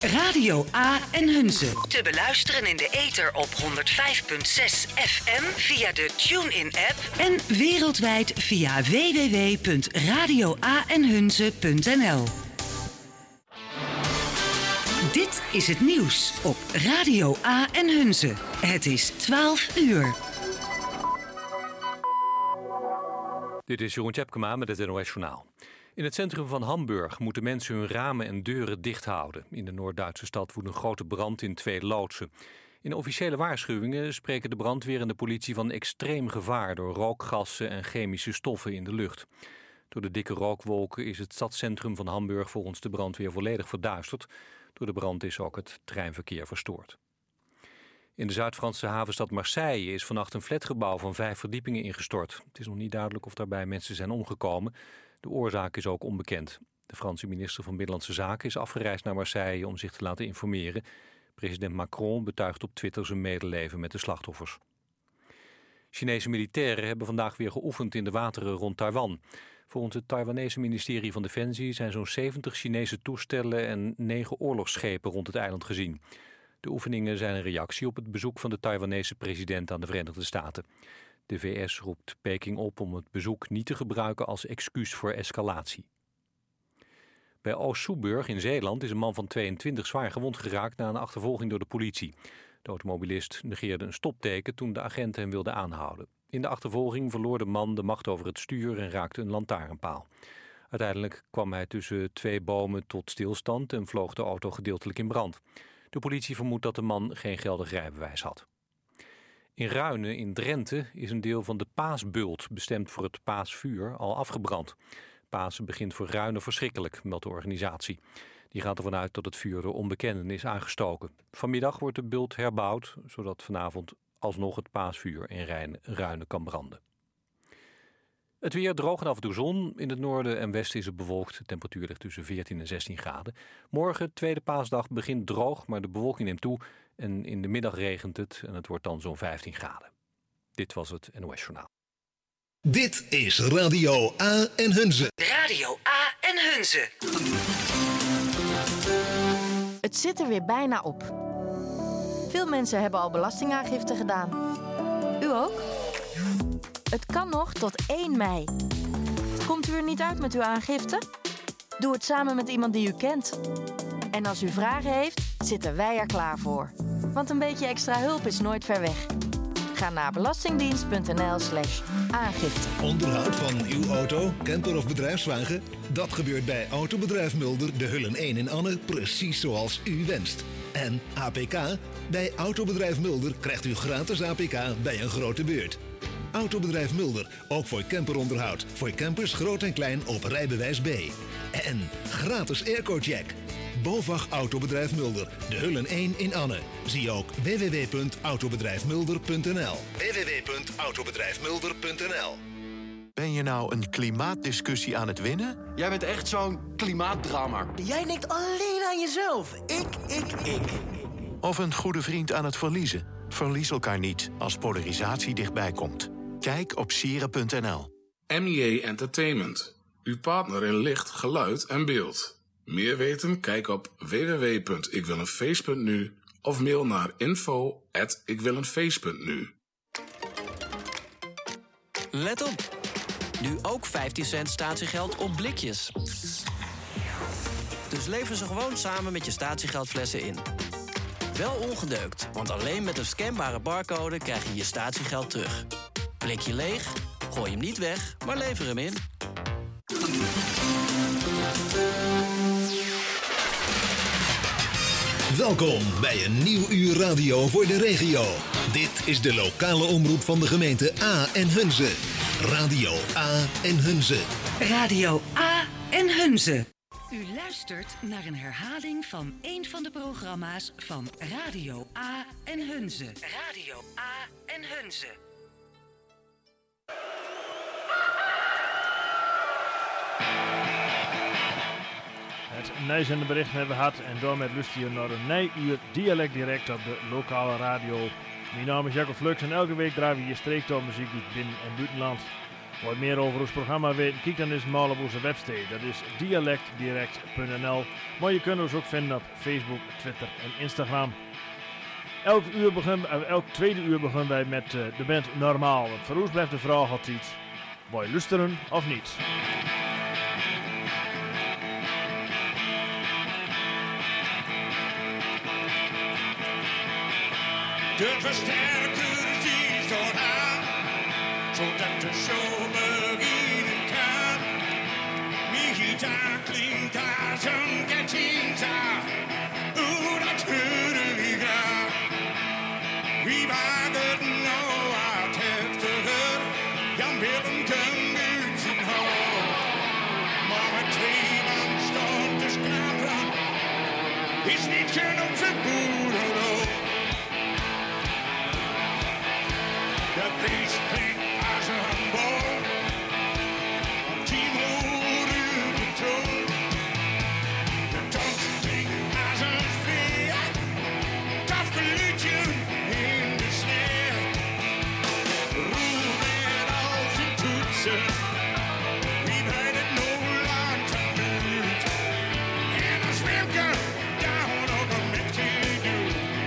Radio A en Hunze. Te beluisteren in de ether op 105.6 FM via de TuneIn-app en wereldwijd via www.radioaenhunze.nl. Dit is het nieuws op Radio A en Hunze. Het is 12 uur. Dit is Jeroen Tjepkema met het NOS Journaal. In het centrum van Hamburg moeten mensen hun ramen en deuren dicht houden. In de Noord-Duitse stad woedt een grote brand in 2 loodsen. In officiële waarschuwingen spreken de brandweer en de politie van extreem gevaar door rookgassen en chemische stoffen in de lucht. Door de dikke rookwolken is het stadscentrum van Hamburg volgens de brandweer volledig verduisterd. Door de brand is ook het treinverkeer verstoord. In de Zuid-Franse havenstad Marseille is vannacht een flatgebouw van 5 verdiepingen ingestort. Het is nog niet duidelijk of daarbij mensen zijn omgekomen. De oorzaak is ook onbekend. De Franse minister van Binnenlandse Zaken is afgereisd naar Marseille om zich te laten informeren. President Macron betuigt op Twitter zijn medeleven met de slachtoffers. Chinese militairen hebben vandaag weer geoefend in de wateren rond Taiwan. Volgens het Taiwanese ministerie van Defensie zijn zo'n 70 Chinese toestellen en 9 oorlogsschepen rond het eiland gezien. De oefeningen zijn een reactie op het bezoek van de Taiwanese president aan de Verenigde Staten. De VS roept Peking op om het bezoek niet te gebruiken als excuus voor escalatie. Bij Oost-Soeburg in Zeeland is een man van 22 zwaar gewond geraakt na een achtervolging door de politie. De automobilist negeerde een stopteken toen de agenten hem wilden aanhouden. In de achtervolging verloor de man de macht over het stuur en raakte een lantaarnpaal. Uiteindelijk kwam hij tussen 2 bomen tot stilstand en vloog de auto gedeeltelijk in brand. De politie vermoedt dat de man geen geldig rijbewijs had. In Ruinen in Drenthe is een deel van de paasbult, bestemd voor het paasvuur, al afgebrand. Pasen begint voor Ruinen verschrikkelijk, meldt de organisatie. Die gaat ervan uit dat het vuur door onbekenden is aangestoken. Vanmiddag wordt de bult herbouwd, zodat vanavond alsnog het paasvuur in Ruinen kan branden. Het weer droog en af en toe zon. In het noorden en westen is het bewolkt. De temperatuur ligt tussen 14 en 16 graden. Morgen, tweede paasdag, begint droog, maar de bewolking neemt toe. En in de middag regent het en het wordt dan zo'n 15 graden. Dit was het NOS Journaal. Dit is Radio A en Hunze. Radio A en Hunze. Het zit er weer bijna op. Veel mensen hebben al belastingaangifte gedaan. U ook? Het kan nog tot 1 mei. Komt u er niet uit met uw aangifte? Doe het samen met iemand die u kent. En als u vragen heeft, zitten wij er klaar voor. Want een beetje extra hulp is nooit ver weg. Ga naar belastingdienst.nl/aangifte. Onderhoud van uw auto, camper of bedrijfswagen? Dat gebeurt bij Autobedrijf Mulder, de Hullen 1 in Anne, precies zoals u wenst. En APK? Bij Autobedrijf Mulder krijgt u gratis APK bij een grote beurt. Autobedrijf Mulder, ook voor camperonderhoud. Voor campers groot en klein op rijbewijs B. En gratis airco-check. BOVAG Autobedrijf Mulder, de Hullen 1 in Anne. Zie ook www.autobedrijfmulder.nl. www.autobedrijfmulder.nl. Ben je nou een klimaatdiscussie aan het winnen? Jij bent echt zo'n klimaatdrammer. Jij denkt alleen aan jezelf. Ik. Of een goede vriend aan het verliezen? Verlies elkaar niet als polarisatie dichtbij komt. Kijk op sieren.nl. MJ Entertainment. Uw partner in licht, geluid en beeld. Meer weten? Kijk op www.ikwileenfeest.nu of mail naar info@ikwileenfeest.nu. Let op! Nu ook 15 cent statiegeld op blikjes. Dus lever ze gewoon samen met je statiegeldflessen in. Wel ongedeukt, want alleen met een scanbare barcode krijg je je statiegeld terug. Blikje leeg? Gooi hem niet weg, maar lever hem in. Welkom bij een nieuw uur radio voor de regio. Dit is de lokale omroep van de gemeente A en Hunze. Radio A en Hunze. Radio A en Hunze. U luistert naar een herhaling van een van de programma's van Radio A en Hunze. Radio A en Hunze. Het nijzende berichten hebben we gehad en daarmee luisteren je naar een nijuur dialect direct op de lokale radio. Mijn naam is Jacob Flux en elke week draaien we hier streektaalmuziek uit binnen- en buitenland. Wat meer over ons programma weten, kijk dan eens maar op onze website. Dat is dialectdirect.nl. Maar je kunt ons ook vinden op Facebook, Twitter en Instagram. Elk tweede uur beginnen wij met de band Normaal. Want voor ons blijft de vraag altijd, wil je luisteren of niet? De versterker die står aan, zodat de show beginnen kan. Mijn gitaar klinkt als een gitaar, dat horen we graag. Wie waagt het nou uit heftiger, Jan Willem kan uit zijn hoofd. Maar met 2 man stond te skrapen, is niet genoeg voor boerenloop. De beest klinkt als een bol, op 10 uur de toon. De dans klinkt als een veer, dat geluidje in de sneeuw. Roer met al zijn toetsen, wie weet het nog lang duurt. En als Wilke daar ook een beetje doet.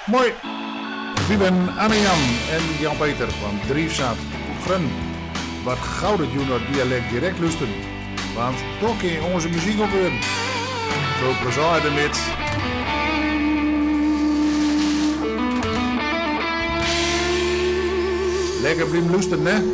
Mooi. We ben Anne-Jan en Jan-Peter van Driefzaad Grun. Wat gouden junior dialect direct lusten. Want toch kun je onze muziek ophoren. Veel plezier ermee. Lekker blijven lusten, hè?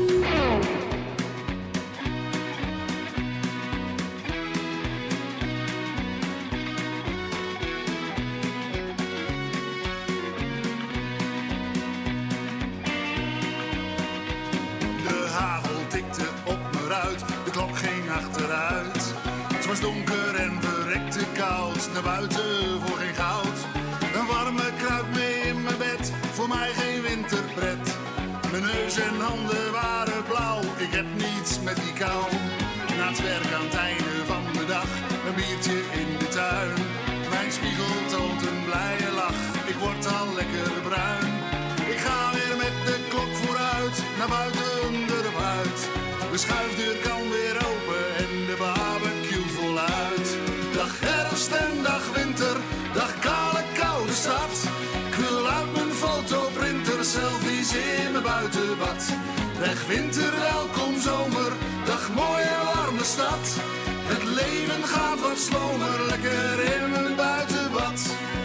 Naar buiten voor geen goud. Een warme kruid mee in mijn bed, voor mij geen winterpret. Mijn neus en handen waren blauw, ik heb niets met die kou. Na het werk aan het einde van de dag, een biertje in de tuin. Mijn spiegel toont een blije lach, ik word al lekker bruin. Ik ga weer met de klok vooruit, naar buiten onder de buit. De schuifdeur kan weer open en de barbecue voluit. Dag herfst en dag winter, dag kale koude stad. Ik wil uit mijn fotoprinter selfies in mijn buitenbad. Weg winter, welkom zomer, dag mooie warme stad. Het leven gaat wat slomer, lekker in mijn buitenbad.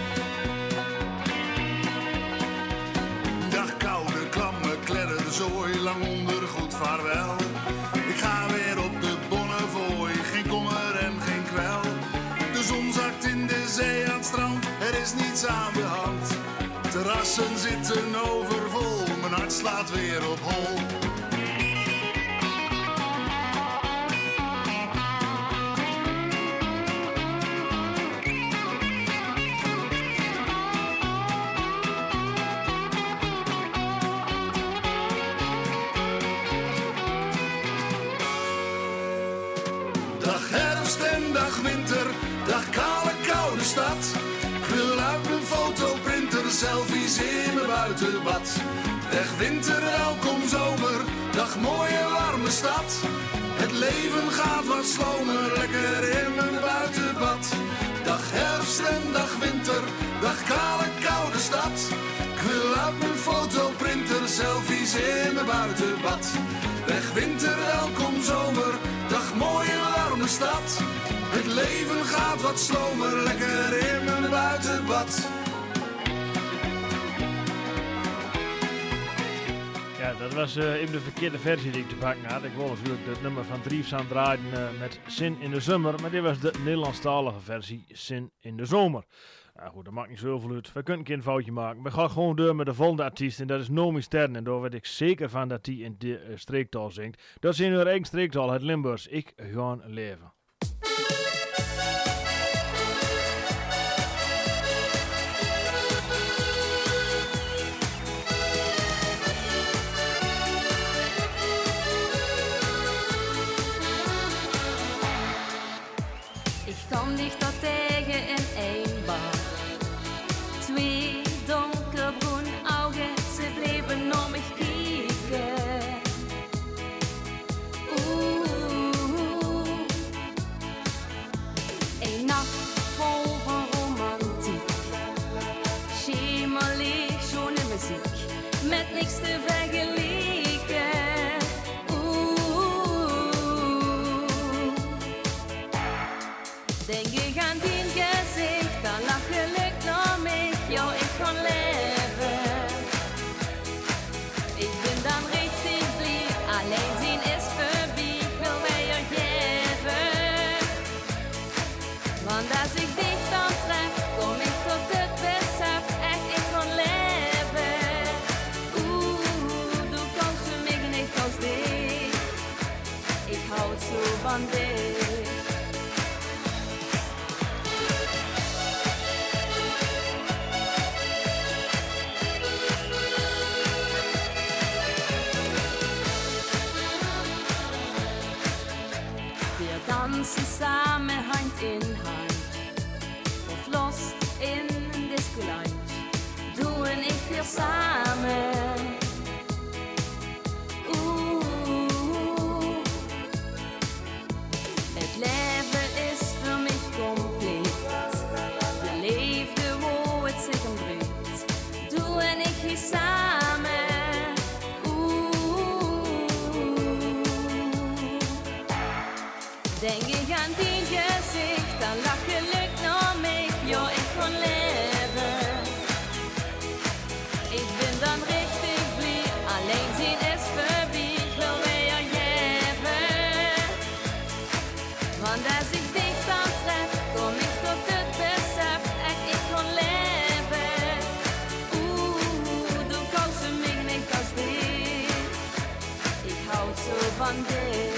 Dag koude, klamme kledderzooi, lang onder goed vaarwel. Ik ga weer op de Bonnefoy, geen kommer en geen kwel. De zon zakt in de zee aan het strand, er is niets aan de hand. Terrassen zitten overvol, mijn hart slaat weer op hol. Dag herfst en dag winter, dag kale koude stad. Ik wil uit mijn fotoprinter selfies in mijn buitenbad. Weg winter, welkom zomer, dag mooie warme stad. Het leven gaat wat slomer, lekker in mijn buitenbad. Dag herfst en dag winter, dag kale koude stad. Ik wil uit mijn fotoprinter selfies in mijn buitenbad. Weg winter, welkom zomer, dag mooie warme stad. Het leven gaat wat slomer, lekker in mijn buitenbad. Ja, dat was even de verkeerde versie die ik te pakken had. Ik wilde natuurlijk het nummer van Driefzaad draaien met Zin in de Zomer. Maar dit was de Nederlandstalige versie, Zin in de Zomer. Nou goed, dat maakt niet zoveel uit. We kunnen een keer een foutje maken. We gaan gewoon door met de volgende artiest. En dat is Nomi Stern. En daar weet ik zeker van dat hij in de streektaal zingt. Dat is in hun eigen streektaal, het Limburgs. Ik ga leven. Ik kom dichter tegen in één bar. Twee donkerbruine ogen, ze bleven naar mij kijken. Een nacht vol van romantiek. Schemerlicht, schone muziek, met niks te vergelijken. Denk ik aan die gezicht, dan lach geluk naar mij, jou ik kan leven. Ik ben dan richtig blij, alleen zien is voorbij, ik wil mij je geven. Want als ik dich dan tref, kom ik tot het besef, echt ik kan leven. Du kommst für mich nicht aus dich, ik hou zo van dich. Dansen samen hand in hand, of los in een discoland, doen ik veel samen. Het leven is voor mij compleet, de liefde hoe het zich omdreigt. Denk ik aan die gezicht, dan lach geluk naar mij. Ja, ik kon leven. Ik ben dan richtig blij, alleen zien is voorbij. Ik wil weer geven. Want als ik dich dan tref, kom ik tot het besef. Echt, ik kon leven. Du kost mij niet als dit. Ik houd zo van dit.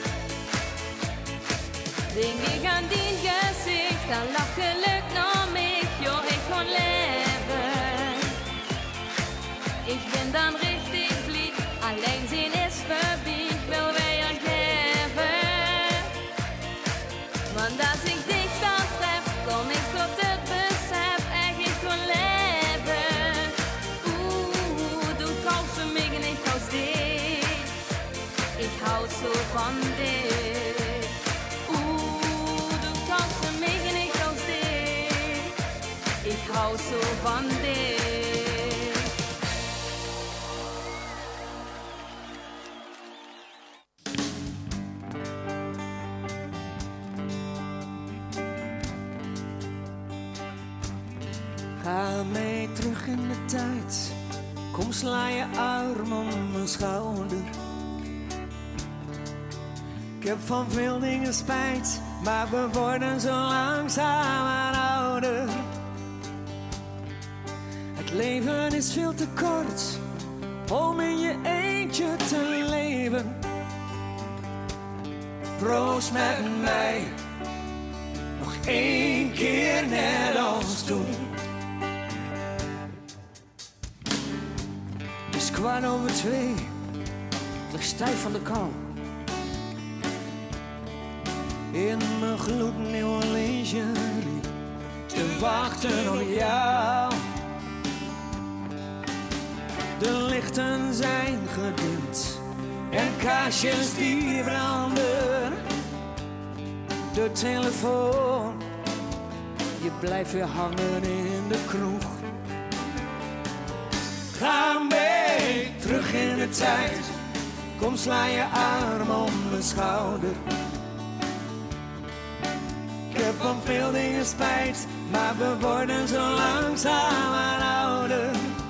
Denk ik aan die gezicht, dan lach geluk naar mij. Jo, ik kon leven. Ik ben dan richtig blij, alleen zien is voorbij. Ik wil weer geven. Want als ik dich dan tref, kom ik tot het besef. Echt, ik kon leven. Du kost mij niet als dit. Ik houd zo van dit. Ik hou zo van dit. Ga mee terug in de tijd. Kom, sla je arm om mijn schouder. Ik heb van veel dingen spijt, maar we worden zo langzaam ouder. Het leven is veel te kort om in je eentje te leven. Proost met mij, nog één keer net als toen. Het is 2:15, ik lig stijf van de kou. In mijn gloednieuwe lingerie, te wachten op jou. De lichten zijn gedimd en kaarsjes die branden. De telefoon, je blijft weer hangen in de kroeg. Ga mee terug in de tijd, kom, sla je arm om mijn schouder. Ik heb van veel dingen spijt, maar we worden zo langzaam ouder.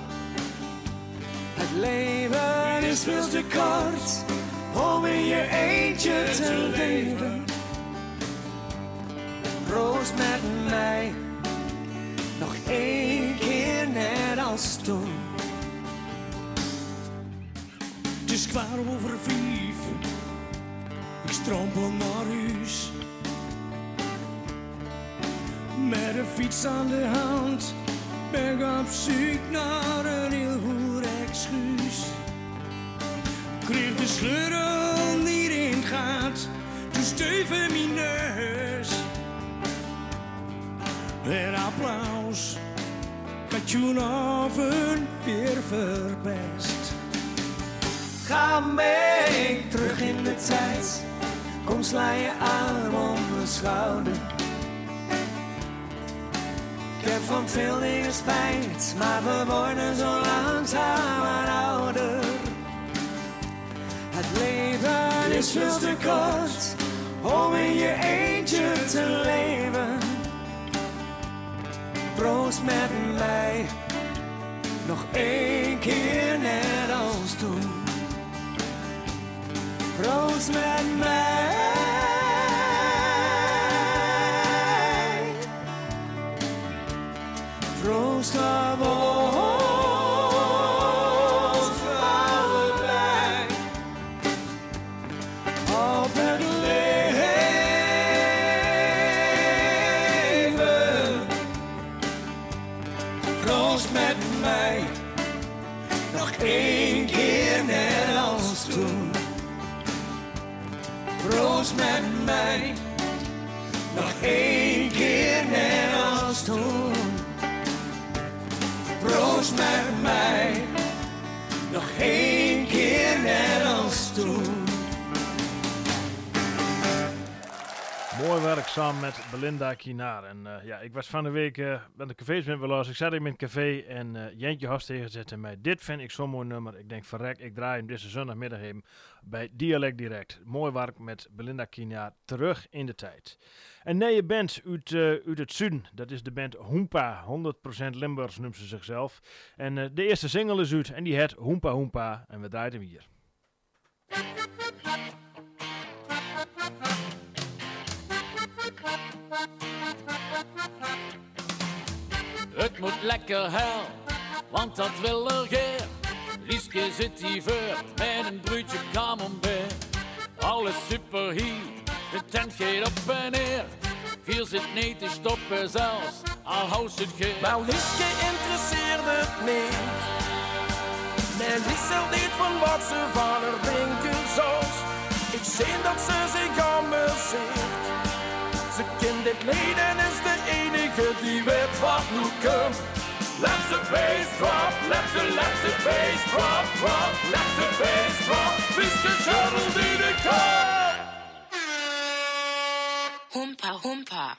Het leven is veel te kort om in je eentje te leven. Proost met mij, nog één keer net als toen. Het is 4:15, ik strompel naar huis. Met een fiets aan de hand, ben ik op zoek naar een heel goed excuus. Kreeg de sleutel niet in gaat, toen steven mijn neus. En applaus, met je avond weer verpest. Ga mee terug in de tijd, kom, sla je arm om mijn schouder. Ik heb van veel dingen spijt, maar we worden zo langzaam ouder. Het leven is veel te kort om in je eentje te leven. Proost met mij, nog één keer net als toen. Proost met mij. Proost op ons allebei. Op het leven. Proost met mij, nog één keer net als toen. Proost met mij, nog één keer net als toen. Proost met mij, nog één keer net als toen. Mooi werk samen met Belinda Kinaar. En ik was van de week met de cafés met wel. Ik zat in mijn café en Jentje Horst tegenzette mij. Dit vind ik zo'n mooi nummer. Ik denk, verrek, ik draai hem deze zondagmiddag even bij Dialect Direct. Mooi werk met Belinda Kinaar, terug in de tijd. Een nieuwe band uit het zuiden. Dat is de band Hoempa. 100% Limburgs noemt ze zichzelf. En de eerste single is uit en die heet Hoempa Hoempa. En we draaien hem hier. Het moet lekker hel, want dat wil er geer. Lieske zit hier voor, met een broodje camembert. Alles super hier, de tent gaat op en neer. Vier zit niet te stoppen zelfs, al houdt het geer. Maar Lieske interesseert het niet. Nee, Liesel niet van wat ze van haar denken zoals. Ik zie dat ze zich amuseert. Ze kent dit niet en is de enige die weet wat nu komt. Let the bass drop, let the bass drop, drop, let the bass drop. Lieske schuddelt in de kop. Hoempa, hoempa.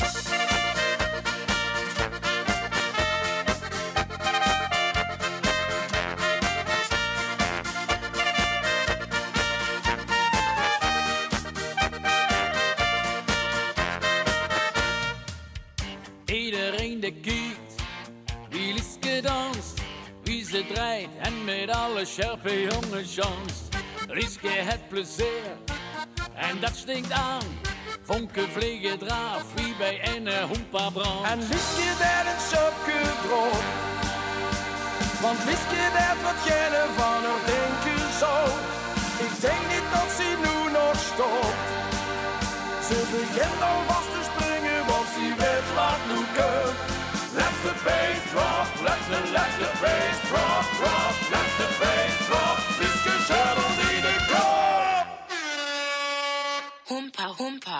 Iedereen die kijkt, wie Lieske danst, wie ze draait en met alle scherpe jongens chanst. Lieske het plezier en dat stinkt aan. Vonken vliegen draaf, wie bij een hoempa brandt. En Lieske dat een schopje droog. Want Lieske dat wat jij van haar denken zou. Ik denk niet dat ze nu nog stopt. Ze begint alvast te springen, want ze weet wat nu komt. Let the bass drop, let the bass drop, drop, let the bass drop. Lieske schuddelt in de kop. Hoempa, hoempa.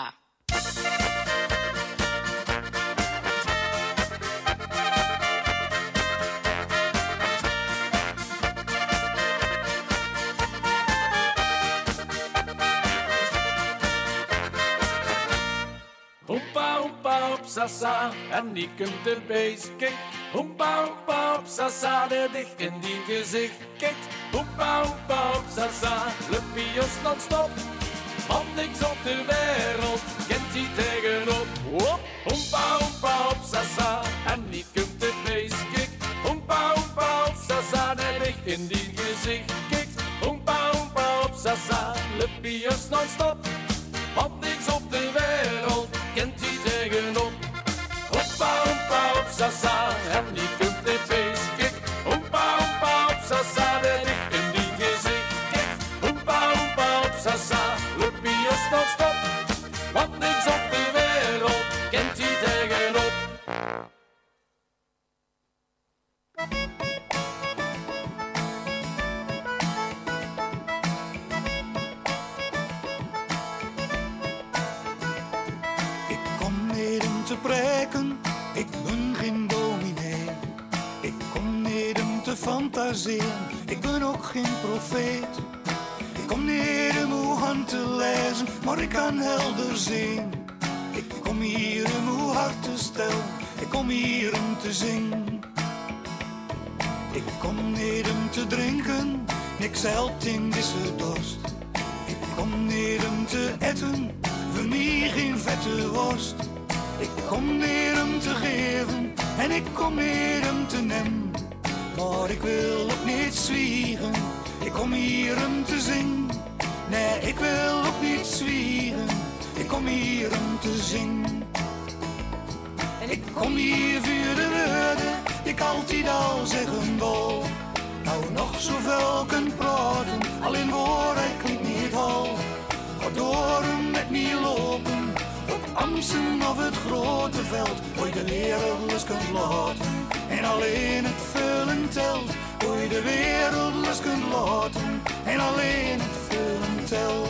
Hoempa, hoempa op sasa, en die komt de bass kick. Hoempa, hoempa op sasa, de dicht in die gezicht kikt. Hoempa, hoempa op sasa, luppios non-stop. Want niks op de wereld kent die tegenop. Hoempa, hoempa op sasa, en die komt de bass kick. Hoempa, hoempa op sasa, de dicht in die gezicht kikt. Hoempa, hoempa op sasa, luppios non-stop. Want niks op de wereld kent die tegenop. Hoppa, hoppa, op sasa, en die komt de bass kick. Hoppa, hoppa, op sasa, de dicht in die gezicht kick. Hoppa, hoppa, op sasa, luppios non-stop. Want niks op de wereld kent die tegenop. Te preken, ik ben geen dominee. Ik kom niet om te fantaseren, ik ben ook geen profeet. Ik kom niet om uw hand te lezen, maar ik kan helder zien. Ik kom hier om uw hart te stellen, ik kom hier om te zingen. Ik kom niet om te drinken, niks helpt in deze dorst. Ik kom niet om te eten, voor mij geen vette worst. Ik kom neer om te geven en ik kom neer om te nemen. Maar ik wil ook niet zwiegen, ik kom hier om te zingen. Nee, ik wil ook niet zwiegen, ik kom hier om te zingen. En ik kom hier voor de woorden, die ik altijd al zeggen wil. Nou nog zoveel kunt praten, alleen woorden klinkt niet hal. Ga door met me lopen. Amsterdam of het grote veld, hoe je de wereld los kunt laten. En alleen het vullen telt, hoe je de wereld los kunt laten. En alleen het vullen telt.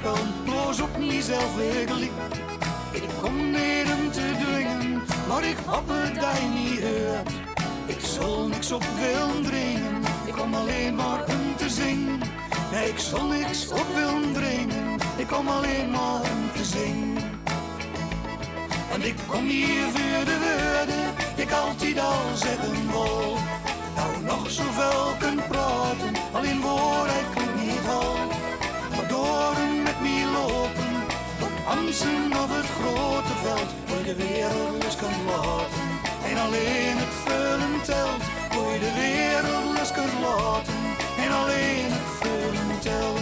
spel, bloos op mezelf weer geliep. Ik kom niet om te dwingen, maar ik hoop het dat je niet hoort. Ik zal niks op willen dringen, ik kom alleen maar om te zingen. Nee, ik zal niks op willen dringen, ik kom alleen maar om te zingen. En ik kom hier voor de woorden, die ik altijd al zeggen wil. Nou nog zoveel kunt praten, alleen woorden klinkt niet al. Maar door met me lopen, op Amsterdam of het grote veld, waar je de wereld eens kunt laten. En alleen het vullen telt, waar je de wereld eens kunt laten. En alleen het vullen telt.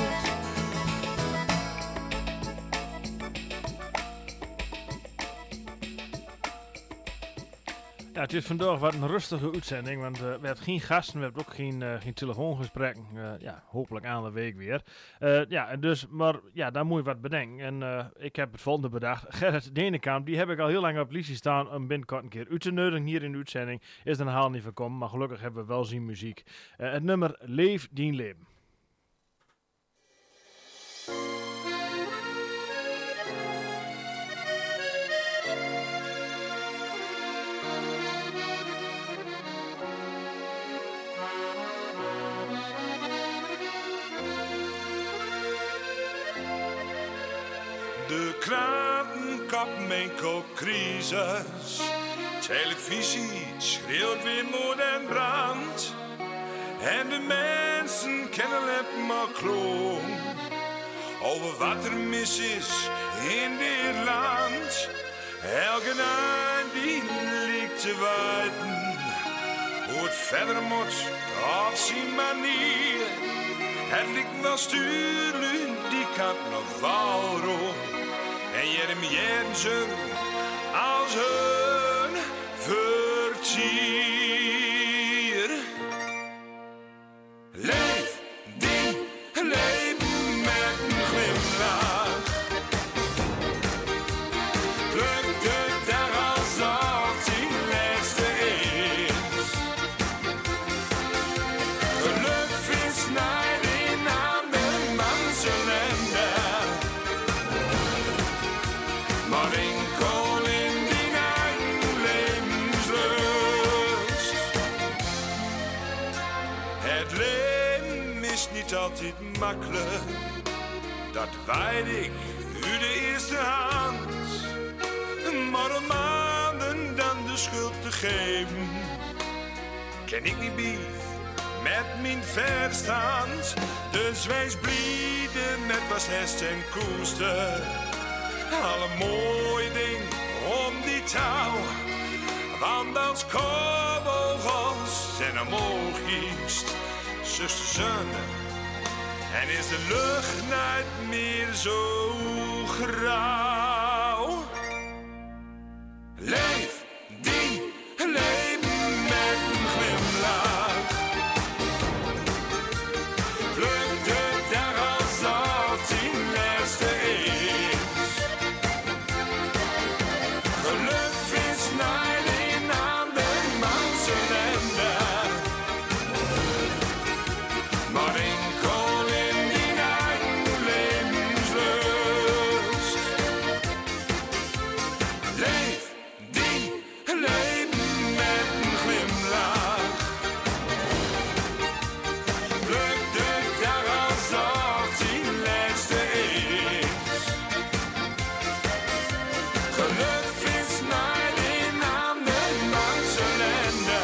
Ja, het is vandaag wat een rustige uitzending, want we hebben geen gasten, we hebben ook geen telefoongesprekken. Ja, hopelijk aan de week weer. Daar moet je wat bedenken. En ik heb het volgende bedacht. Gerrit Denenkamp, die heb ik al heel lang op liedje staan om binnenkort een keer uit te nodigen hier in de uitzending. Is er een haal niet van komen, maar gelukkig hebben we wel zien muziek. Het nummer Leef Dien Leven. De krantenkap met crisis, televisie schreeuwt weer moord en brand. En de mensen kennen het maar kloon over wat er mis is in dit land. Elke nacht die ligt te wachten, hoe het verder moet op zijn manier. Het ligt wel stuurlijk, die kant nog wel rond. En Jeremy Jensen als hun vertier. Leef die leven met een glimlach. Pluk de dag alsof die laatste is. Geluk vindt snijden aan de manselende. Maar enkel in die eigen levenslust. Het leven is niet altijd makkelijk, dat weet ik u de eerste hand. Maar om maanden dan de schuld te geven, ken ik niet bij met mijn verstand. Dus wees blide met was hest en koester. Alle mooie dingen om die touw. Want als kabelgast en omhoog giest, zuster zonne. En is de lucht niet meer zo grauw. Leef die leven met een glimlach. Pluk de dag alsof die laatste is. Geluk vindt snijden aan de manselende. Maar enkel in die eigen levenslust. Leef die leven met een glimlach. Pluk de dag alsof die laatste is. Geluk vindt snijden aan de manselende.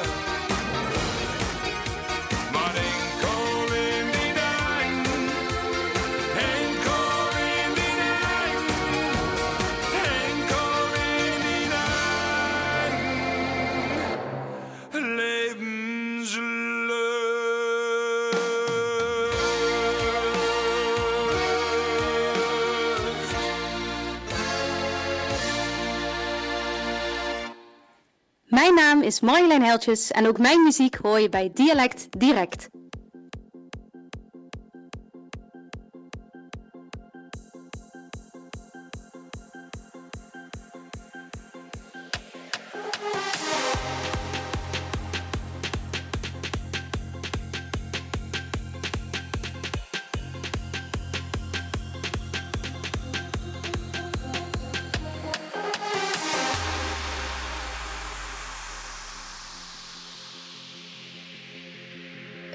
Maar enkel in die eigen, enkel in die eigen, enkel in die eigen levenslust. Mijn naam is Marjolein Heltjes en ook mijn muziek hoor je bij Dialect Direct.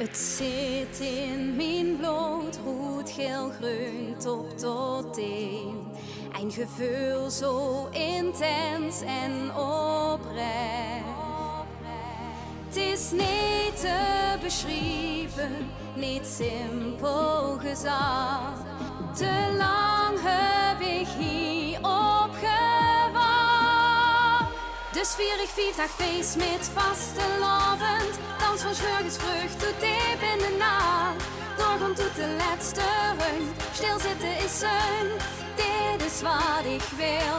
Het zit in mijn bloed, rood, geel, groen, top tot teen. Een gevoel zo intens en oprecht. Het is niet te beschrijven, niet simpel gezegd. Te lang heb ik hier op gewacht. Dus vier ik 5 dagen feest met vastelavond. Dans van 's morgens vroeg tot diep in de nacht. Doorgaan tot de laatste run. Stilzitten is zon, dit is wat ik wil.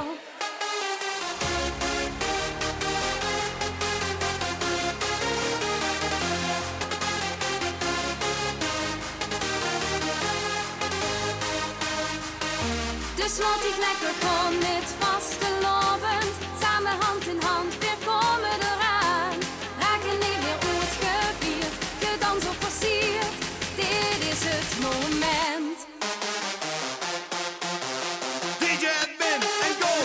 Dus laat ik lekker gaan met vastelavond. Samen hand in hand, weer komen eraan. Raken niet weer uitgevierd, gedans of versierd. Dit is het moment. DJ Ben en go!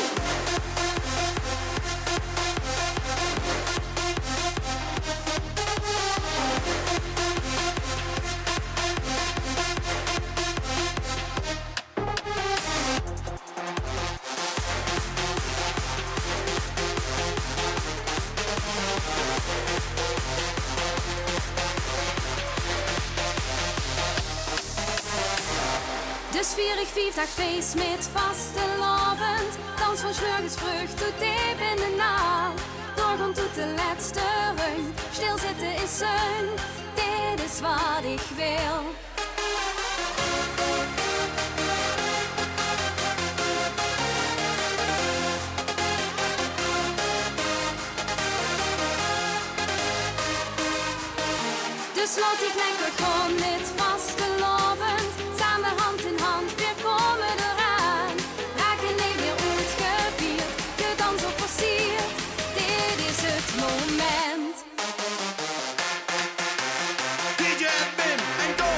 Dus vier ik 5 dagen feest met vastelavond. Dans van 's morgens vroeg tot diep in de nacht. Doorgaan tot de laatste run. Stilzitten is zon, dit is wat ik wil. Dus laat ik lekker gaan met vastelavond. Samen hand in hand, weer komen eraan. Raken niet weer uitgevierd, gedans of versierd. Dit is het moment. DJ Ben en go!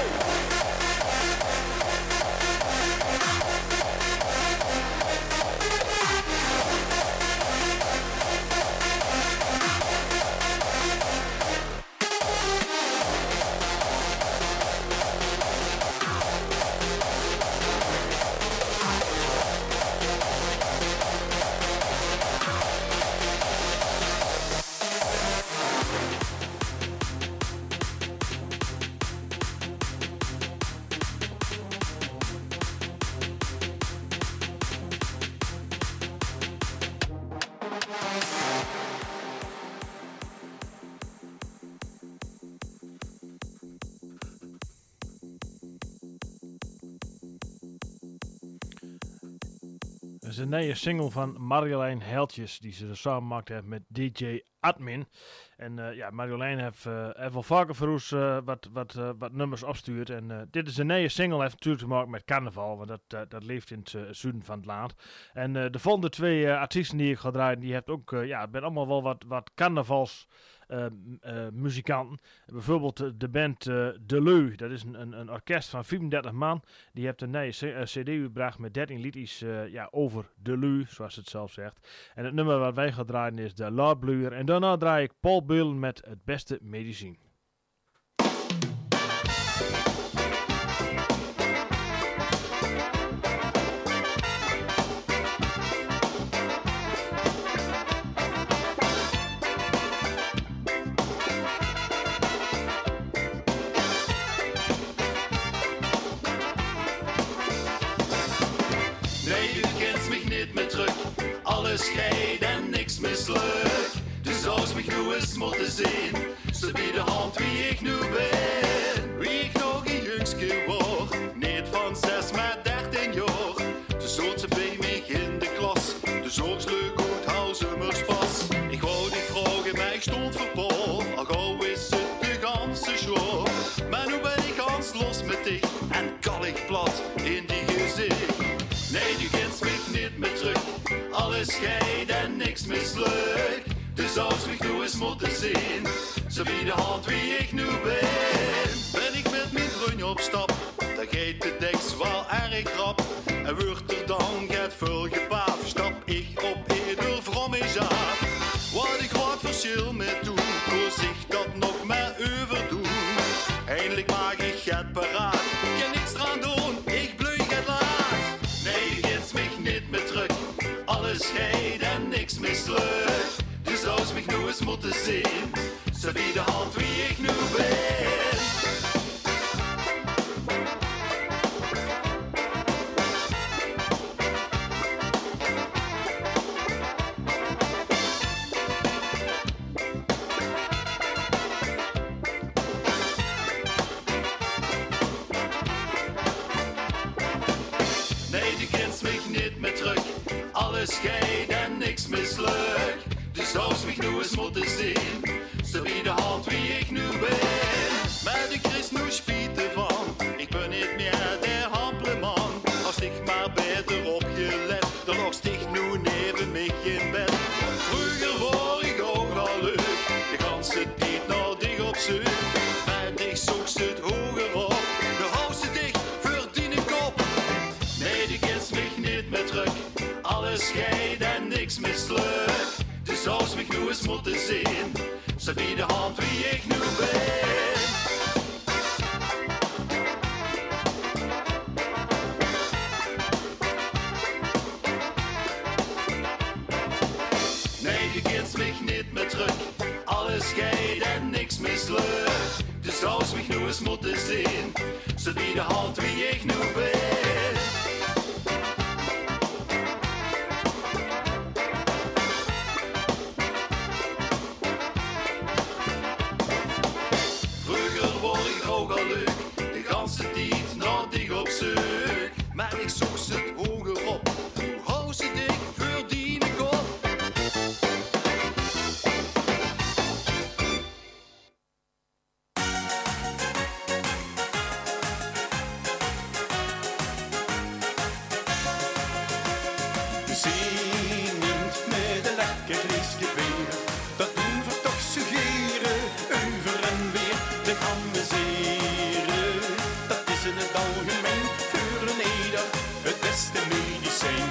Dat is een nieuwe single van Marjolein Heltjes die ze samen gemaakt heeft met DJ Admin. En Marjolein heeft wel vaker voor ons wat nummers opgestuurd. En dit is een nieuwe single, heeft natuurlijk te maken met carnaval, want dat leeft in het zuiden van het land. En de volgende 2 artiesten die ik ga draaien, die heeft ook, ben allemaal wel wat carnavals muzikanten. Bijvoorbeeld de band De Leu, dat is een orkest van 34 man. Die heeft een nieuwe cd gebracht met 13 liedjes over De Leu, zoals het zelf zegt. En het nummer wat wij gaan draaien is de Laadbluer. En daarna draai ik Paul Beulen met Het Beste Medicijn. Alles geit en niks mislukt. Dus als me nu eens moeten zien, ze bij de hand wie ik nu ben. Wie ik nog een jongske word, niet van 6 maar 13 jaar. Dus zult ze bij mij in de klas, dus ook leuk goed hou ze maar spas. Ik wou niet vragen, maar ik stond voor Paul, al gauw is het de ganse show. Maar nu ben ik gans los met dich en kallig plat in die gezicht. Nee, du kent mich niet meer terug. Alles geit en niks mislukt. Dus als we nu eens moeten zien, zo bij de hand wie ik nu ben. Ben ik met mijn vriend op stap, dan geet de deks wel erg rap. En wordt er dan get veel gepaaf, stap ik op eerder van mij af. Wat ik wat verschil met doen, door zich dat nog maar overdoen. Hij Eigenlijk maak ik het paraat. Ik kan niks eraan doen, ik bloei het laat. Nee, je kent mich niet meer terug. Alles scheidt en niks mislukt. Dus als mich nu eens moeten zien, ze bij de hand wie ik nu ben. Nee, je kent mich niet meer terug. Alles scheidt en niks mislukt. Dus als mich nu eens moeten zien, ze bij de hand wie ik nu ben. Maar de Christ nu spieten van, ik ben niet meer de hampleman. Als ik maar beter opgelet, dan lag sticht nu neven mich in bed. Vroeger word ik ook al leuk, de ganse tijd naar dich op zoek. Maar dich zoekt het hoger op, de hou ze dicht, verdien ik op. Nee, die kent mich niet meer terug, alles scheidt en niks mislukt. Dus als mich nu eens moeten zien, ze bij de hand wie ik nu ben. Nee, je kent mich niet meer terug, alles scheidt en niks mislukt. Dus als mich nu eens moeten zien, ze bij de hand wie ik nu ben. Vroeger word ik ook al leuk, de ganse tijd naar dich op zoek. Maar ik zoek ze hoger op, hoe hou ze dik, verdien ik op. Zingend met een lekker grisgeweer, dat doen we toch suggereren, over en weer te amuseren. Dat is in het algemeen voor een ieder het beste medicijn.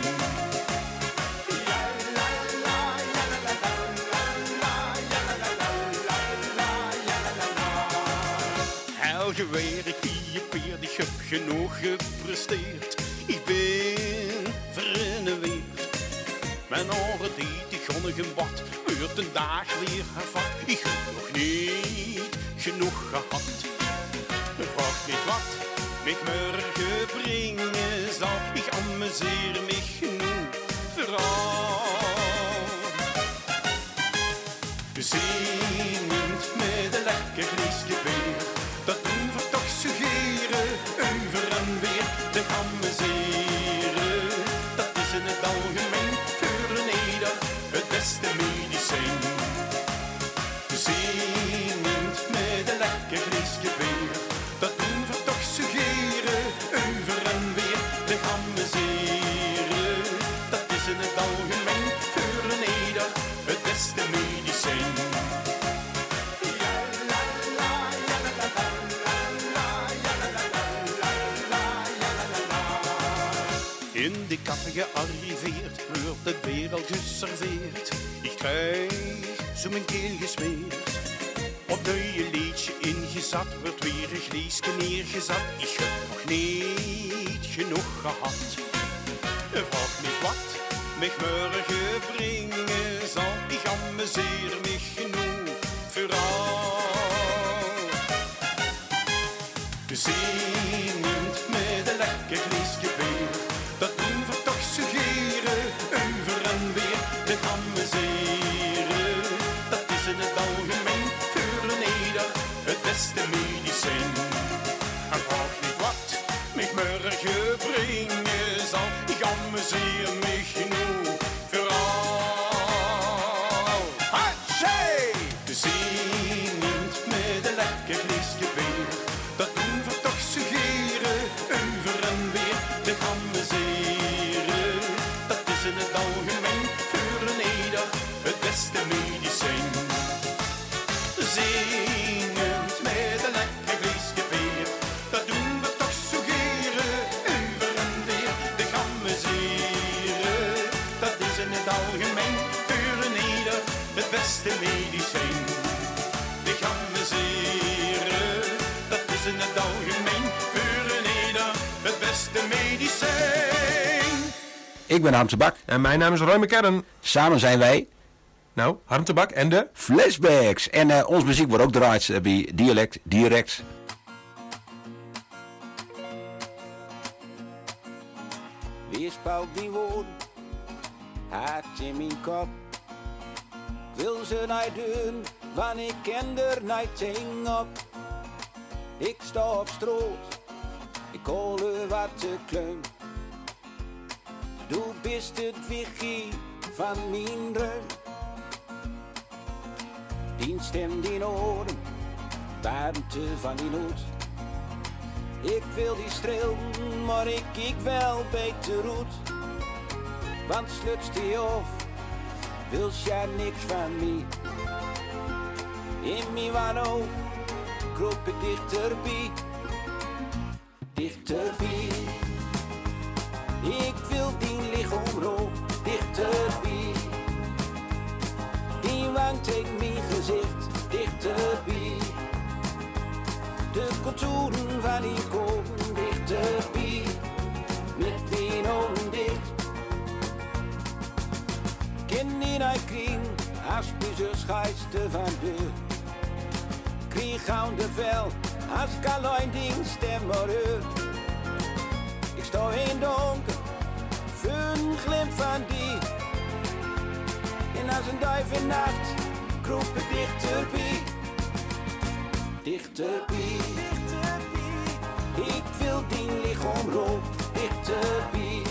Elke weer ik vierpeerd, ik heb genoeg gepresteerd. Ik ben verenigd. Mijn oren die gonnigen wat, wordt een dag weer hervat. Ik heb nog niet genoeg gehad. Vraag niet wat, met morgen brengen zal. Ik amuseer mich genoeg, vooral. Zingend met een lekker grisgeweer, dat doen we toch suggereren, over en weer te amuseren. Dat is in het algemeen voor een ieder het beste medicijn. Zingend met een lekker grisgeweer, dat doen we toch suggereren, over en weer te amuseren. Dat is in het algemeen voor een ieder het beste medicijn. In de café gearriveerd, wordt het weer al geserveerd. Ik krijg zo mijn keel gesmeerd. Op de liedje ingezet, wordt weer een glaasje neergezet. Ik heb nog niet genoeg gehad. Vraag niet wat mich morgen brengen zal. Ik amuseer mich genoeg, vooral. Zingend met een lekker grisgeweer, dat doen we toch suggereren, over en weer te amuseren. Dat is in het algemeen voor een ieder het beste medicijn. En vraag niet wat mich morgen brengen zal. Ik amuseer mich genoeg, vooral. Hatsje! Zingend met een lekker grisgeweer, dat doen we toch suggereren, over en weer te amuseren. Dat is in het algemeen voor een ieder het beste medicijn. Zingend met een lekker grisgeweer, dat doen we toch suggereren, over en weer te amuseren. Dat is in het algemeen voor een ieder het beste medicijn. Te amuseren. is in het algemeen voor een ieder het beste medicijn. Ik ben Harm Tabak. En mijn naam is Roy McKerren. Samen zijn wij... Nou, Harm Tabak en de... Flashbacks. En onze muziek wordt ook draait bij Dialect Direct. Wie spouwt die woorden? Hart in mijn kop. Ik wil ze niet doen, want ik ken er niet tegen op. Ik sta op stroot, ik hol wat te klein. Du bist het wichtig van mijn droom. Die stem, die oren, warmte van die noot. Ik wil die streel, maar ik kijk wel beter uit. Want slutst die af, wil jij niks van mij. In mijn wano kroop ik dichterbij. Dichterbij. Ik wil die lichaam rood, dichterbij. Die wang tegen mijn gezicht, dichterbij. De contouren van die kop, dichterbij. Met mijn ogen dicht. Ken niet uit kring, als mijn scheidste van deur. Krieg aan de vel, als ik alleen ding stem maar hoor. Ik sta in donker, voor een glimp van die. En als een duif in nacht, kroep ik dichterbij. Dichterbij, ik wil die lichaam rood, dichterbij.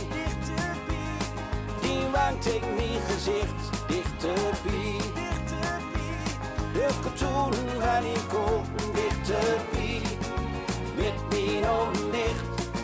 Die wang tegen mijn gezicht, dichterbij. De contouren van die kop, dichterbij. Met mijn ogen dicht.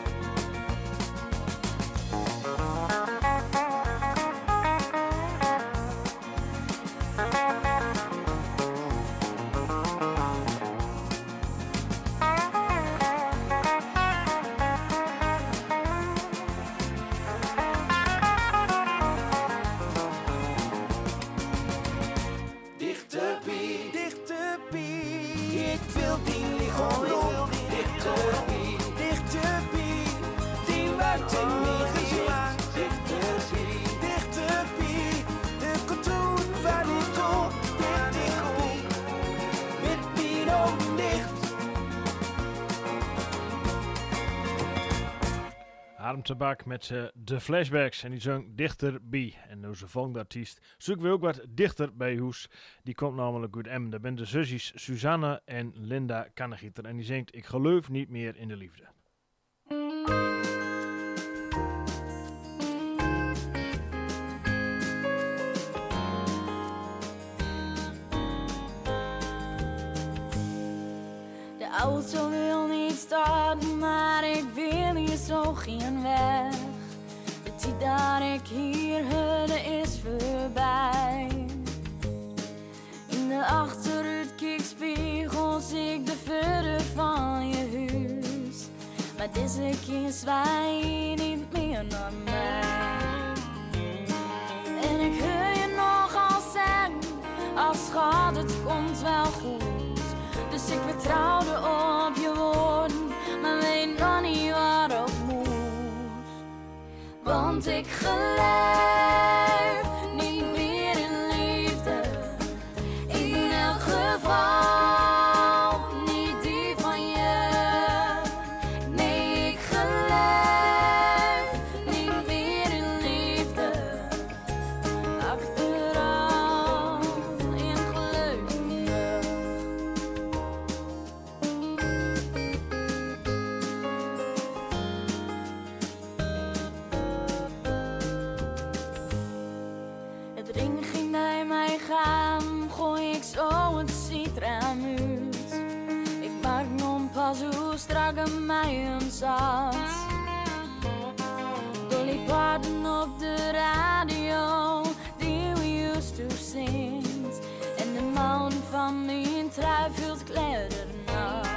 Harm Tabak met de Flashbacks en die zong Dichterbij. En onze volgende artiest zoeken we ook wat dichter bij huis. Die komt namelijk uit Emmen. Dat zijn de zusjes Suzanne en Linda Kannegieter. En die zingt Ik geloof niet meer in de liefde. De auto wil niet starten, maar ik wil hier zo geen weg. De tijd dat ik hier hoorde is voorbij. In de achteruitkijkspiegel zie ik de verder van je huis. Maar deze keer zwaai je niet meer naar mij. En ik hoor je nogal zeggen, als schat het komt wel goed. Dus ik vertrouwde op je woorden, maar weet nog niet waarop moet. Want ik geloof niet meer in liefde, in elk geval niet die van je. Nee, ik geloof niet meer in liefde, achteraf in geluk. Het ring ging bij mij gaan, gooi ik zo het citruim uit. Ik maak nog pas hoe strak aan mij hem zat. Dolly Parton op de radio, die we used to zingt. En de man van mijn trui vult kleddernat.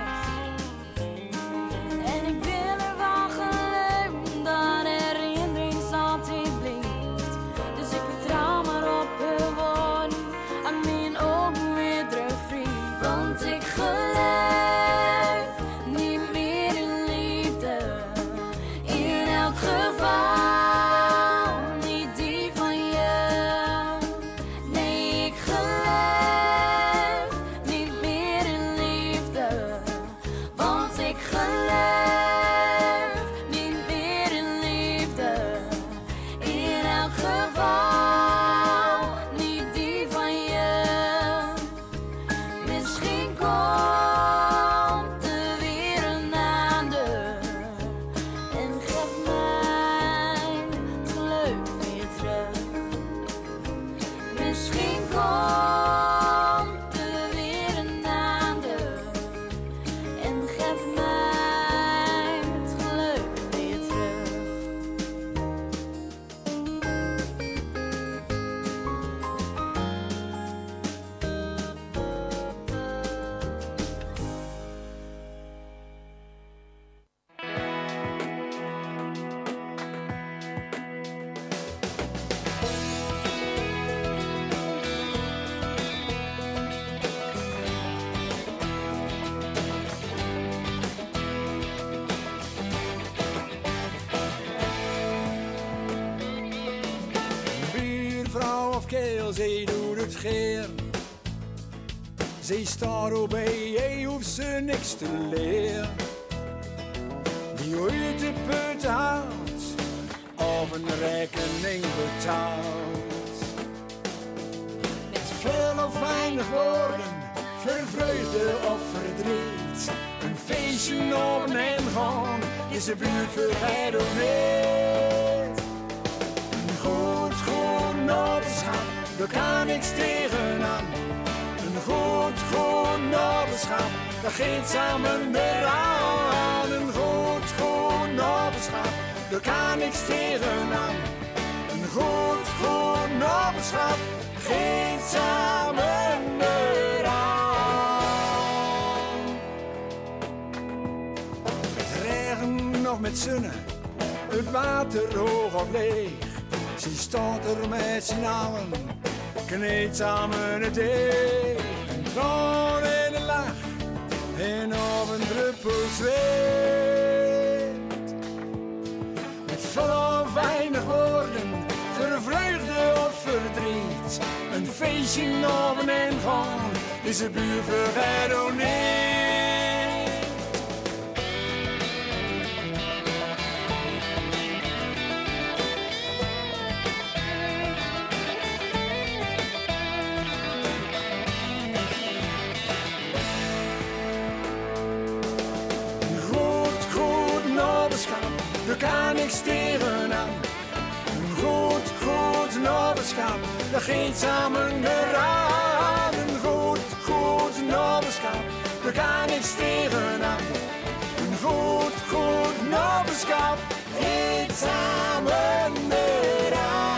En ik wil er wel geloven dat herinnering altijd blijft. Dus ik vertrouw maar op haar woorden, aan mijn ogen weer terugvriet. Want ik geloof niet zij doet het geer. Zij staat erbij, hij hoeft ze niks te leren. Die ooit de put haalt, of een rekening betaalt. Met veel of weinig woorden, vervreugde of verdriet. Een feestje of een ingang, is de buurt vergeet of niet. Een goed naberschap, daar kan niks tegenaan. Een goed naberschap, dat gaat samen eraan. Een goed naberschap, daar kan niks tegenaan. Een goed naberschap, gaat samen eraan. Met regen of met zonne, het water hoog of leeg. Ze staat er met z'n allen, kneedt samen het deeg. Een traan in de lach en op een druppel zweet. Met veel of weinig woorden, vervreugde of verdriet. Een feestje of een ingang, is de buurt vergeet ook niet. Daar kan niks tegenaan. Een goed naberschap, dat gaat samen eraan. Een goed naberschap, daar kan niks tegenaan. Een goed naberschap, gaat samen eraan.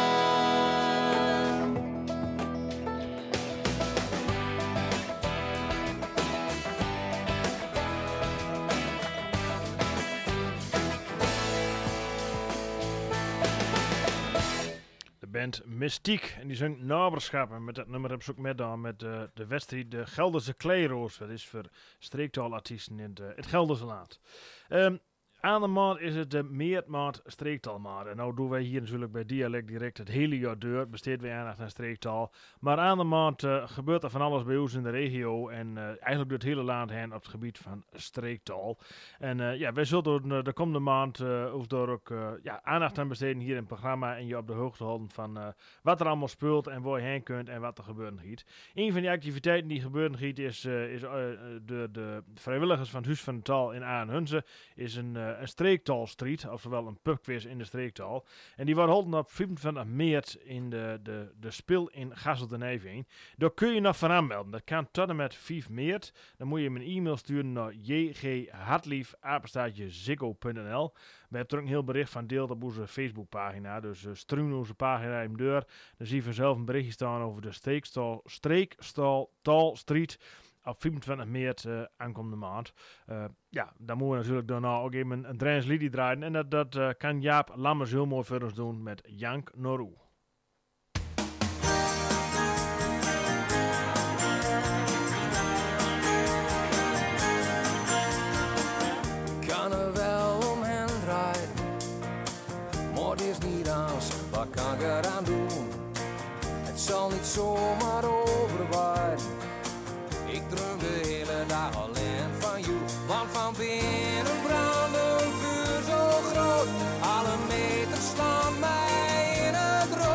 Band Mystiek en die zingt naberschap. En met dat nummer hebben ze ook meedaan met de wedstrijd de Gelderse Kleeroos. Dat is voor streektaalartiesten in het Gelderse Land. Aan de maand is het de meermaand streektaalmaand. En nou doen wij hier natuurlijk bij Dialect Direct het hele jaar door. Besteedt wij aandacht aan streektaal. Maar aan de maand gebeurt er van alles bij ons in de regio. En eigenlijk door het hele land heen op het gebied van streektaal. En wij zullen de komende maand ook aandacht aan besteden hier in het programma. En je op de hoogte houden van wat er allemaal speelt en waar je heen kunt en wat er gebeuren giet. Een van die activiteiten die gebeuren giet is de vrijwilligers van het Huis van de Taal in Aanhunze. Is een streektaalstrijd, oftewel een pubquiz in de streektaal. En die wordt gehouden op 25 maart in de Spil in Gasselt en Nijveen. Daar kun je nog van aanmelden. Dat kan tot en met 5 maart. Dan moet je hem een e-mail sturen naar jghartlief@ziggo.nl. We hebben er ook een heel bericht van deeld op onze Facebookpagina. Dus struin onze pagina in deur. Dan zie je vanzelf een berichtje staan over de streektaalstrijd op 25 maart aankomende maand. Dan moeten we natuurlijk daarna ook even een Drents liedje draaien. En dat kan Jaap Lammers heel mooi voor ons doen met Jank Noru. Kan er wel omheen draaien, maar die is niet aan. Wat kan ik eraan doen? Het zal niet zomaar overwaaien. Ik droom de hele dag alleen van jou. Want van binnen brandt een vuur zo groot. Alle meters slaan mij in het rood.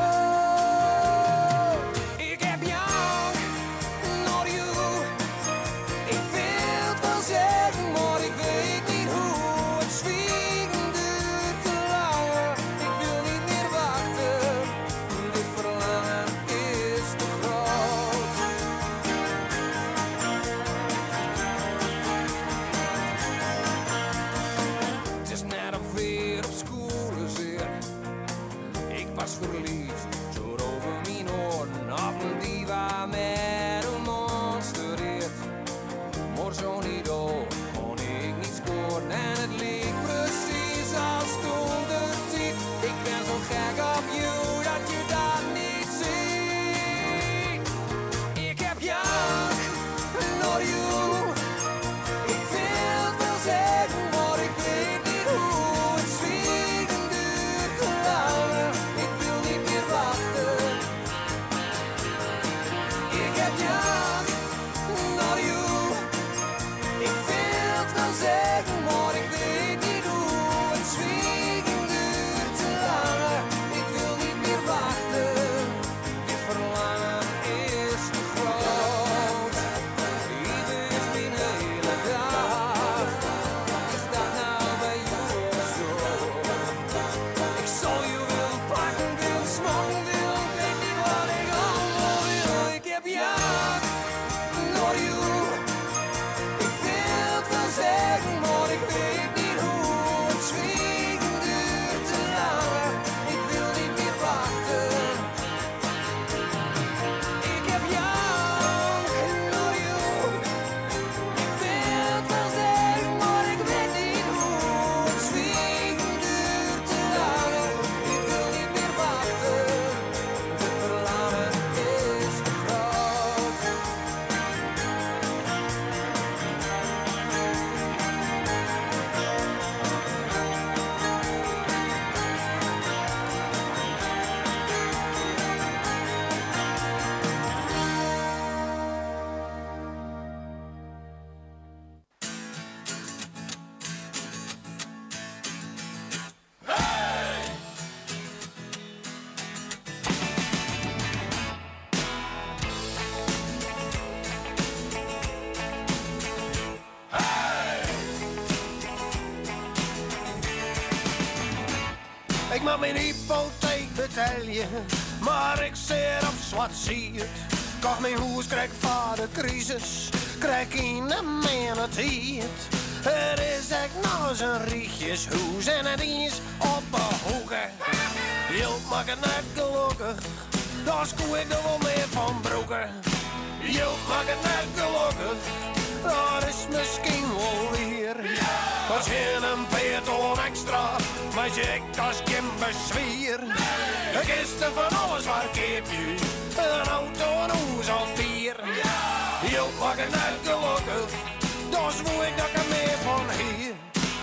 wel zeggen, maar ik weet niet hoe. Het zwiegen duurt te lang. Ik wil niet meer wachten. Dit verlangen is te groot. Ieder is mijn hele dag. Is dat nou bij jou zo? Ik zal je willen pakken, willen smokken, willen. Ik weet niet wat ik allemaal wil. Ik heb jou door jou. Ik wil het wel zeggen, maar ik weet niet hoe. Het zwiegen duurt te lang. Ik wil niet meer wachten. Ik heb jou door jou. Ik wil het wel zeggen, maar ik weet niet hoe. Het zwiegen duurt te lang. Ik wil niet meer wachten. Het verlangen is te groot. Ik mag mijn hypotheek betalen, maar ik zit op zwart ziet. Kocht mijn huis, krijg van de crisis, krijg in de tijd. Het is echt nog eens een rietjeshuis en het is op een hoeken. Hield maakt het net gelukkig, daar skoe ik er wel meer van broeken. Hield maakt het net gelukkig, dat is misschien wel weer. Als je een peloton extra, maar ik als geen bezwier. Ik is er van alles waar keep je, een auto, een huis al bier. Hield maakt het net gelukkig, dus moet ik dat er meer van hier.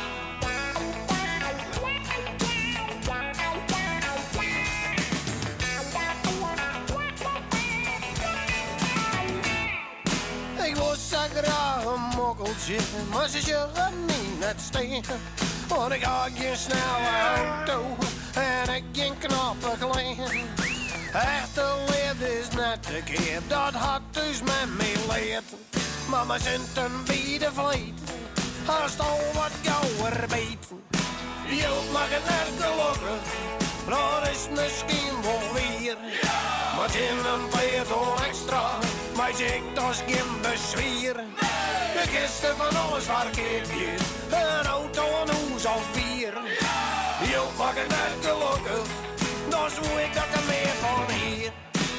Ik was zo graag een mokkeltje, maar ze zullen niet net steken. Want ik had geen snelle auto en ik geen knappe klein. Echte liefde is net de keer, dat had dus met mij leerd. Mama zint een bieden vleet, haast al wat gauwer beet. Je mag het net gelukkig, dat is misschien wel weer. Maar in een peloton extra, maar ik dat is geen bezwier. De kisten van alles waar keer je, een auto, een huis of bier. Je mag het net gelukkig, dat is hoe ik dat er meer van hier.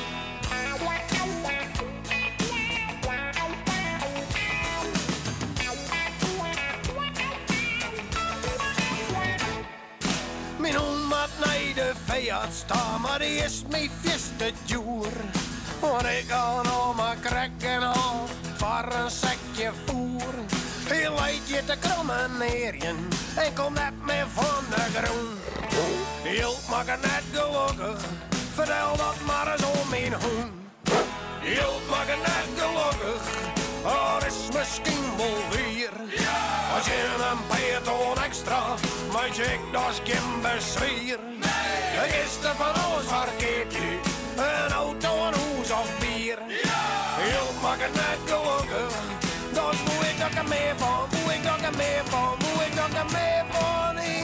Mijn hond had naar de Fiat staan, maar die is mij vast te duur. Want ik ga nog maar krekken al voor een zakje voer. Je leidt je te krommen neerjen en komt net meer van de groen. Je mag het net gelukkig, vertel dat maar eens om mijn hoen. Je mag het net gelukkig, dat is misschien wel weer. Als je een peloton extra, maar ik dat is geen bezwier. Je is er van alles waar keep je, een auto, een huis of bier. Je mag het net gelukkig, dat is hoe ik dat er meer van, hoe ik dat er meer van, hoe ik dat er meer van hier.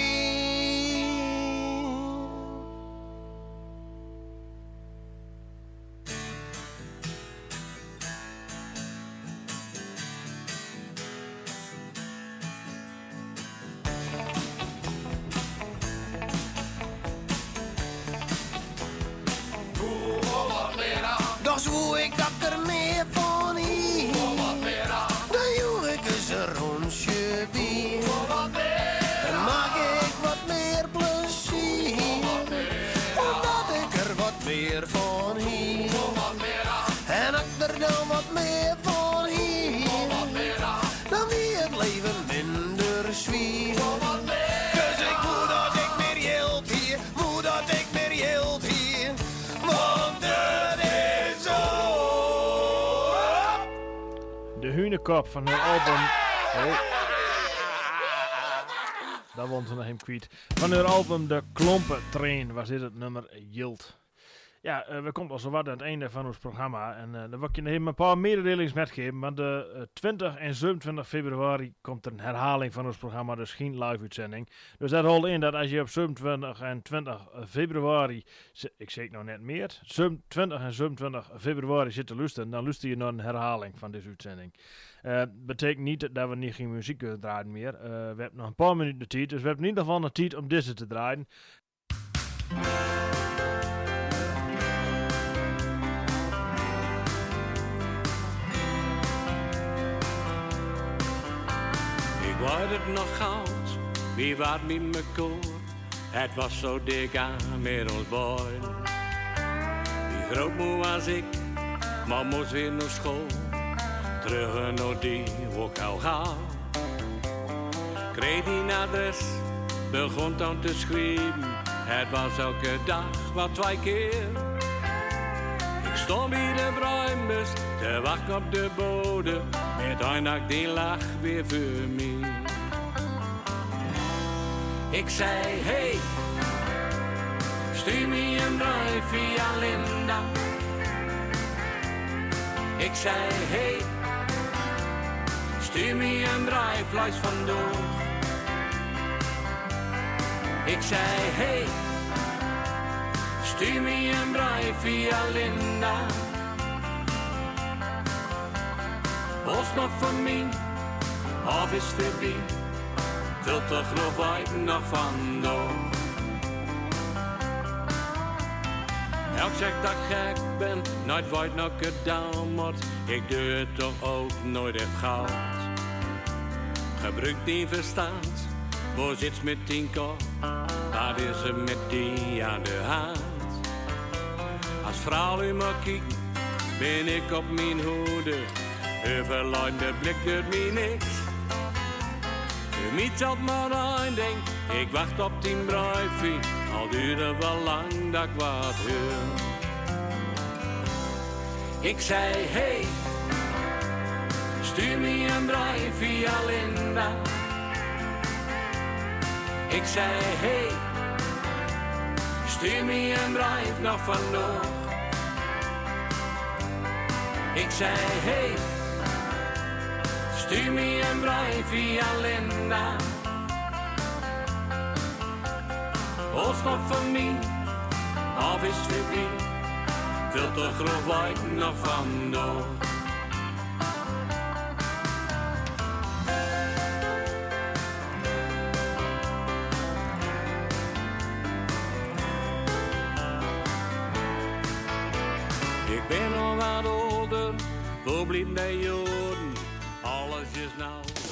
Dat is hoe ik dat er meer van hier. Dan joeg ik eens een rondje bier. En maak ik wat meer plezier. Omdat ik er wat meer van hier. En ik er dan wat meer van hier. Dan wie het leven minder zwier. Dus ik moet dat ik meer geld hier. Moet dat ik meer geld hier. Want het is zo. De Hunekop van hun album Daar won ze nog hem kwijt. Van hun album De Klompentrain was dit het nummer Yield. Ja, we komen al zo wat aan het einde van ons programma. En dan wil ik je even een paar mededelingen metgeven. Want de 20 en 27 februari komt er een herhaling van ons programma. Dus geen live-uitzending. Dus dat houdt in dat als je op 27 en 20 februari... Ik zeg nou net meer. 20 en 27 februari zit te luisteren. Dan luister je naar een herhaling van deze uitzending. Betekent niet dat we niet geen muziek kunnen draaien meer. We hebben nog een paar minuten de tijd. Dus we hebben in ieder geval de tijd om deze te draaien. Ik weet het nog goud, wie waard met me koor. Het was zo dik aan met ons boy. Wie grootmoe was ik, maar moest weer naar school. Terug naar die ook al gauw. Kreeg die adres, begon dan te schrijven. Het was elke dag wat 2 keer. Ik stond bij de bruinbus te wachten op de bode. Met eindelijk die lach weer voor mij. Ik zei, hey, stuur me een brief via Linda. Ik zei, hey, stuur me een brief langs vandoor. Ik zei, hey, stuur me een brief via Linda. Was nog van mij, of is voorbij? Wil toch nog weit nog vandoor. Elk zegt dat ik gek ben, nooit weet nog gedaan wordt. Ik doe het toch ook nooit heb gehad. Gebruik die verstand, waar zit met 10 kop? Wat is er met die aan de hand? Als vrouw u maar kijkt, ben ik op mijn hoede. Overluidende blik doet mij niks. U miet op maar aan denk, ik wacht op die briefie. Al duurde wel lang dat ik wat hoor. Ik zei, hey, stuur me een brief via Linda. Ik zei, hey, stuur me een brief nog vandoor. Ik zei, hey, stuur me een brief via Linda. Als nog van mij, of is het voorbij? Wil toch geloof ik nog vandoor. Ik ben al wat ouder, hoe blijft de jaren? Alles is nou